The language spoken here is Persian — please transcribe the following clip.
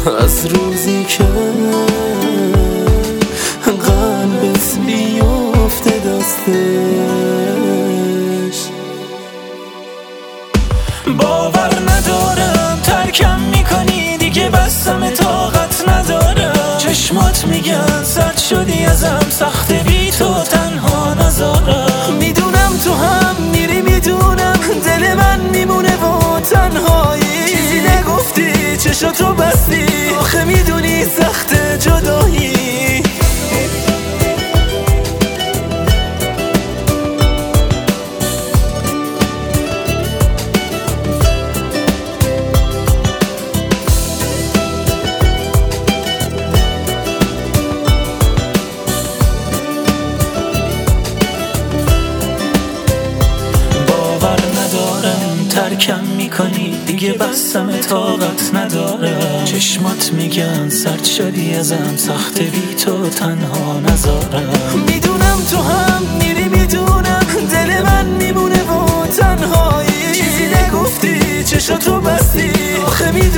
از روزی که قلبت بیفته دستش. باور ندارم ترکم میکنی دیگه، بستم طاقت ندارم. چشمات میگن سرد شدی ازم، سخت بی تو تنها نذارم. میدونم تو هم میری، میدونم دل من میمونه و تنهایی. چیزی نگفتی چشاتو بستی، آخه میدونی سخت جدایی. ترکم میکنی دیگه، بستم طاقت ندارم. چشمات میگن سرد شدی ازم، سخت بی تو تنها نذارم. میدونم تو هم میری، میدونم دل من میمونه و تنهایی. چیزی نگفتی چشاتو بستی، آخه